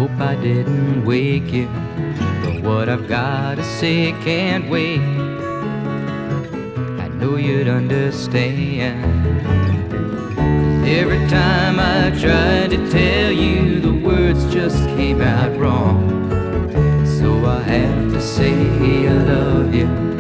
hope I didn't wake you, but what I've got to say can't wait. I know you'd understand. 'Cause every time I tried to tell you, the words just came out wrong. So I have to say I love you.